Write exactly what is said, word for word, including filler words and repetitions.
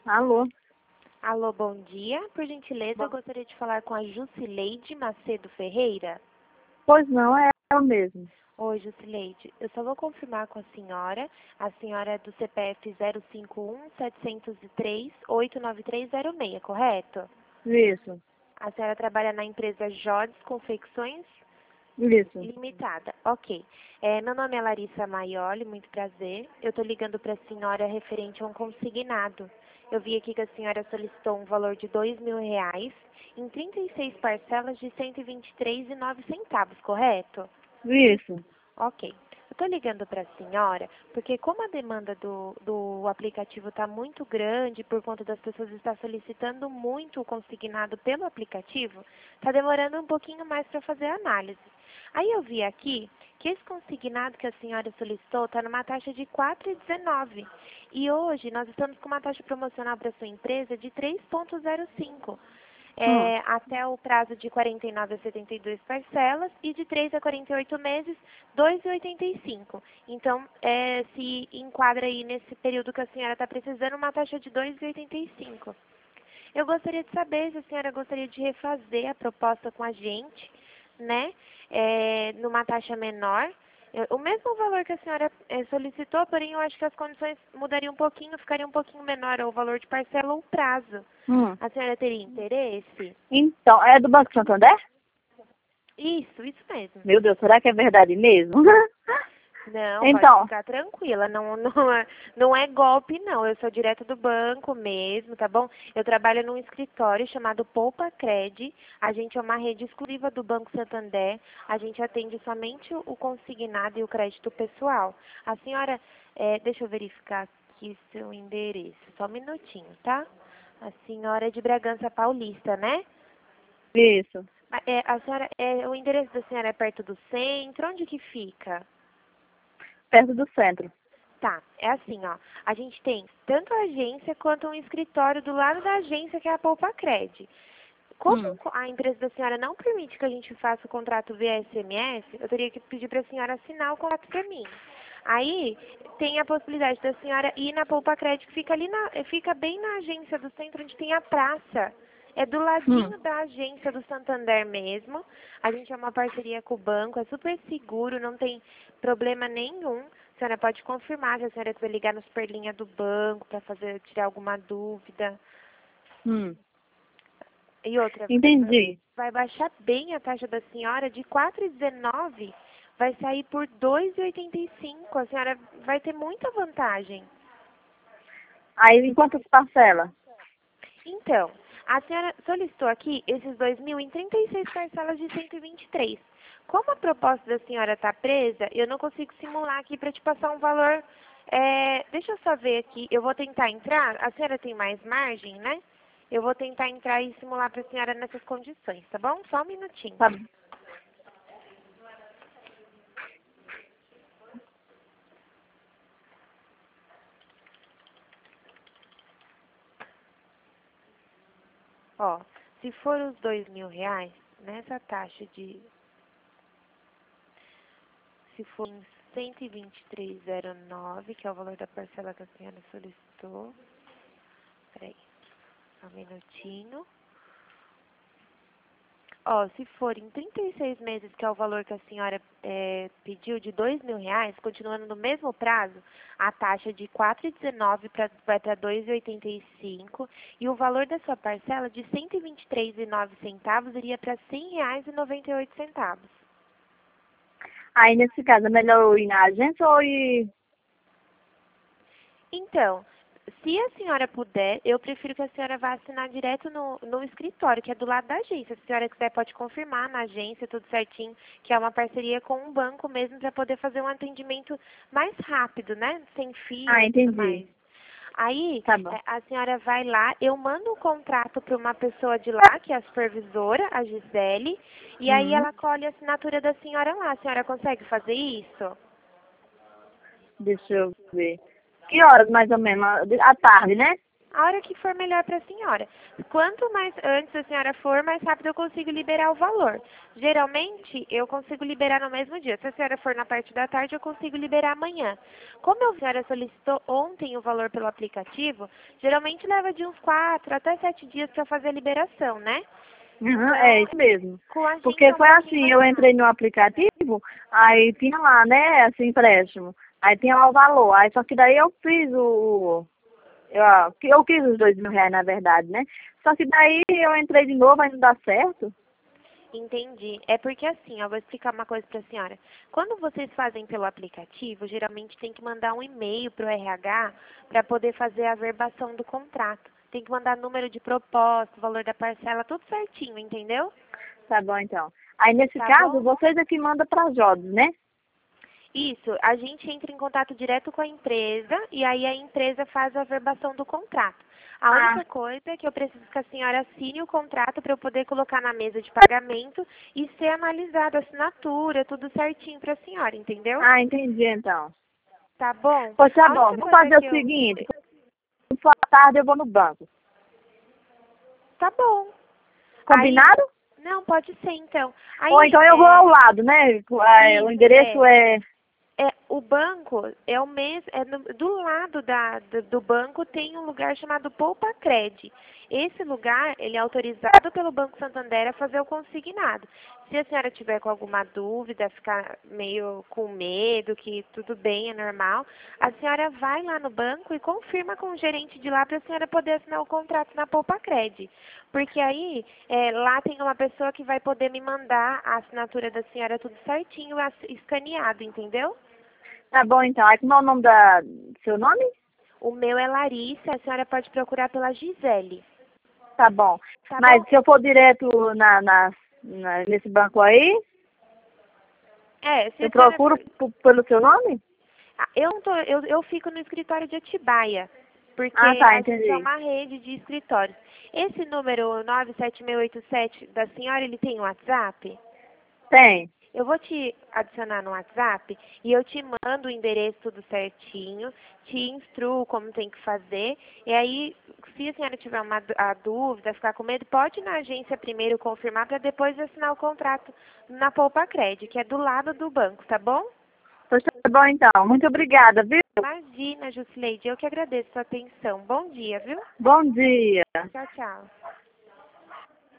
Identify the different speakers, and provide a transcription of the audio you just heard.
Speaker 1: Alô?
Speaker 2: Alô, bom dia. Por gentileza, eu gostaria de falar com a Jusileide Macedo Ferreira.
Speaker 1: Pois não, é eu mesmo.
Speaker 2: Oi, Jusileide. Eu só vou confirmar com a senhora. A senhora é do C P F zero cinco um, sete zero três, oito nove três zero seis, correto?
Speaker 1: Isso,
Speaker 2: A senhora trabalha na empresa Jodes Confecções
Speaker 1: isso.
Speaker 2: Limitada. Ok. É, meu nome é Larissa Maioli, muito prazer. Eu estou ligando para a senhora referente a um consignado. Eu vi aqui que a senhora solicitou um valor de dois mil reais em trinta e seis parcelas de cento e vinte e três reais e nove centavos, correto?
Speaker 1: Isso.
Speaker 2: Ok. Eu estou ligando para a senhora porque como a demanda do, do aplicativo está muito grande por conta das pessoas estar solicitando muito o consignado pelo aplicativo, está demorando um pouquinho mais para fazer a análise. Aí eu vi aqui que esse consignado que a senhora solicitou está numa taxa de quatro vírgula dezenove. E hoje nós estamos com uma taxa promocional para sua empresa de três vírgula zero cinco.
Speaker 1: Hum.
Speaker 2: É, até o prazo de quarenta e nove a setenta e dois parcelas e de três a quarenta e oito meses, dois vírgula oitenta e cinco. Então, é, se enquadra aí nesse período que a senhora está precisando uma taxa de dois vírgula oitenta e cinco. Eu gostaria de saber se a senhora gostaria de refazer a proposta com a gente, né, é, numa taxa menor. É, o mesmo valor que a senhora é, solicitou, porém eu acho que as condições mudariam um pouquinho, ficaria um pouquinho menor o valor de parcela ou o prazo.
Speaker 1: Hum.
Speaker 2: A senhora teria interesse?
Speaker 1: Então, é do Banco Santander?
Speaker 2: Isso, isso mesmo.
Speaker 1: Meu Deus, será que é verdade mesmo?
Speaker 2: Não, pode
Speaker 1: Então,
Speaker 2: ficar tranquila, não, não, é, não é golpe não, eu sou direto do banco mesmo, tá bom? Eu trabalho num escritório chamado Poupa Cred, a gente é uma rede exclusiva do Banco Santander, a gente atende somente o consignado e o crédito pessoal. A senhora, é, deixa eu verificar aqui seu endereço, só um minutinho, tá? A senhora é de Bragança Paulista, né?
Speaker 1: isso.
Speaker 2: A, é, a senhora, é, o endereço da senhora é perto do centro, onde que fica?
Speaker 1: Perto do centro.
Speaker 2: Tá, é assim, ó. A gente tem tanto a agência quanto um escritório do lado da agência, que é a Poupa Cred. Como
Speaker 1: Hum.
Speaker 2: a empresa da senhora não permite que a gente faça o contrato via S M S, eu teria que pedir para a senhora assinar o contrato para mim. Aí tem a possibilidade da senhora ir na Poupa Cred, que fica ali na, fica bem na agência do centro, onde tem a praça. É do
Speaker 1: Hum.
Speaker 2: ladinho da agência do Santander mesmo. A gente é uma parceria com o banco, é super seguro, não tem problema nenhum. A senhora pode confirmar se a senhora quiser ligar no superlinha do banco para fazer tirar alguma dúvida.
Speaker 1: Hum.
Speaker 2: E outra,
Speaker 1: Entendi.
Speaker 2: vai baixar bem a taxa da senhora de quatro vírgula dezenove, vai sair por dois vírgula oitenta e cinco. A senhora vai ter muita vantagem.
Speaker 1: Aí, em quantas parcelas?
Speaker 2: Então, a senhora solicitou aqui esses dois mil em trinta e seis parcelas de cento e vinte e três. Como a proposta da senhora está presa, eu não consigo simular aqui para te passar um valor. É, deixa eu só ver aqui, eu vou tentar entrar. A senhora tem mais margem, né? Eu vou tentar entrar e simular para a senhora nessas condições, tá bom? Só um minutinho.
Speaker 1: Tá.
Speaker 2: Ó, se for os dois mil reais, nessa taxa de... Se for em cento e vinte e três vírgula zero nove, que é o valor da parcela que a senhora solicitou. Peraí, só um minutinho. Ó, se for em trinta e seis meses, que é o valor que a senhora é, pediu, de dois mil reais, continuando no mesmo prazo, a taxa de quatro vírgula dezenove pra, vai para dois vírgula oitenta e cinco e o valor da sua parcela de cento e vinte e três reais e nove centavos iria para cem reais e noventa e oito centavos.
Speaker 1: Aí, nesse caso, é melhor eu ir na agência ou ir...
Speaker 2: Então, se a senhora puder, eu prefiro que a senhora vá assinar direto no, no escritório, que é do lado da agência. Se a senhora quiser, pode confirmar na agência, tudo certinho, que é uma parceria com um banco mesmo, para poder fazer um atendimento mais rápido, né? Sem fila
Speaker 1: Ah,
Speaker 2: e tudo
Speaker 1: entendi.
Speaker 2: mais. Aí,
Speaker 1: Tá bom.
Speaker 2: é, a senhora vai lá, eu mando um contrato para uma pessoa de lá, que é a supervisora, a Gisele, e aí
Speaker 1: Hum.
Speaker 2: ela colhe a assinatura da senhora lá. A senhora consegue fazer isso?
Speaker 1: Deixa eu ver. Que horas, mais ou menos? À tarde, né?
Speaker 2: A hora que for melhor para a senhora. Quanto mais antes a senhora for, mais rápido eu consigo liberar o valor. Geralmente, eu consigo liberar no mesmo dia. Se a senhora for na parte da tarde, eu consigo liberar amanhã. Como a senhora solicitou ontem o valor pelo aplicativo, geralmente leva de uns quatro até sete dias para fazer a liberação, né?
Speaker 1: Uhum,
Speaker 2: Então,
Speaker 1: é isso mesmo.
Speaker 2: com a gente
Speaker 1: Porque
Speaker 2: é um
Speaker 1: foi
Speaker 2: pouquinho
Speaker 1: assim,
Speaker 2: mais
Speaker 1: eu
Speaker 2: rápido.
Speaker 1: entrei no aplicativo, aí tinha lá, né, esse empréstimo. Aí tinha lá o valor. Aí só que daí eu fiz o. Eu, eu quis os dois mil reais, na verdade, né? Só que daí eu entrei de novo, aí não dá certo.
Speaker 2: Entendi. É porque assim, eu vou explicar uma coisa para a senhora. Quando vocês fazem pelo aplicativo, geralmente tem que mandar um e-mail para o R H para poder fazer a averbação do contrato. Tem que mandar número de proposta, valor da parcela, tudo certinho, entendeu?
Speaker 1: Tá bom, então. Aí nesse
Speaker 2: Tá
Speaker 1: caso,
Speaker 2: bom?
Speaker 1: vocês é que mandam para Jodes, né?
Speaker 2: Isso, a gente entra em contato direto com a empresa e aí a empresa faz a averbação do contrato. A
Speaker 1: Ah,
Speaker 2: única coisa é que eu preciso que a senhora assine o contrato para eu poder colocar na mesa de pagamento e ser analisada a assinatura, tudo certinho para a senhora, entendeu?
Speaker 1: ah, entendi, então.
Speaker 2: Tá bom?
Speaker 1: Pois tá
Speaker 2: A
Speaker 1: bom,
Speaker 2: única
Speaker 1: vamos
Speaker 2: coisa
Speaker 1: fazer
Speaker 2: que
Speaker 1: o
Speaker 2: eu...
Speaker 1: seguinte. Se for à tarde, eu vou no banco.
Speaker 2: Tá bom. Aí...
Speaker 1: Combinado?
Speaker 2: Não, pode ser então.
Speaker 1: Ou
Speaker 2: Aí,
Speaker 1: então eu vou
Speaker 2: é...
Speaker 1: ao lado, né? É, o
Speaker 2: Isso,
Speaker 1: endereço
Speaker 2: é...
Speaker 1: é...
Speaker 2: É, o banco é o mesmo, é no- do lado da, do, do banco tem um lugar chamado Poupa Cred. Esse lugar, ele é autorizado pelo Banco Santander a fazer o consignado. Se a senhora tiver com alguma dúvida, ficar meio com medo, que tudo bem, é normal, a senhora vai lá no banco e confirma com o gerente de lá para a senhora poder assinar o contrato na Poupa Cred. Porque aí, é, lá tem uma pessoa que vai poder me mandar a assinatura da senhora tudo certinho, ass- escaneado, entendeu?
Speaker 1: Tá bom, então. Aí como é o nome da... Seu nome?
Speaker 2: O meu é Larissa, a senhora pode procurar pela Gisele.
Speaker 1: Tá bom.
Speaker 2: Tá
Speaker 1: Mas
Speaker 2: bom?
Speaker 1: se eu for direto na, na, na- nesse banco aí,
Speaker 2: É, se
Speaker 1: eu
Speaker 2: a senhora
Speaker 1: procuro
Speaker 2: for...
Speaker 1: p- pelo seu nome?
Speaker 2: Ah, eu, não tô, eu, eu fico no escritório de Atibaia, porque
Speaker 1: Ah, tá,
Speaker 2: a gente é
Speaker 1: entendi.
Speaker 2: uma rede de escritórios. Esse número nove sete seis oito sete da senhora, ele tem WhatsApp?
Speaker 1: Tem.
Speaker 2: Eu vou te adicionar no WhatsApp e eu te mando o endereço tudo certinho, te instruo como tem que fazer. E aí, se a senhora tiver uma dú- a dúvida, ficar com medo, pode ir na agência primeiro confirmar para depois assinar o contrato na Poupa Cred, que é do lado do banco, tá bom?
Speaker 1: Pois tá bom, então. Muito obrigada, viu?
Speaker 2: Imagina, Jusileide, eu que agradeço a sua atenção. Bom dia, viu?
Speaker 1: Bom dia.
Speaker 2: Tchau, tchau.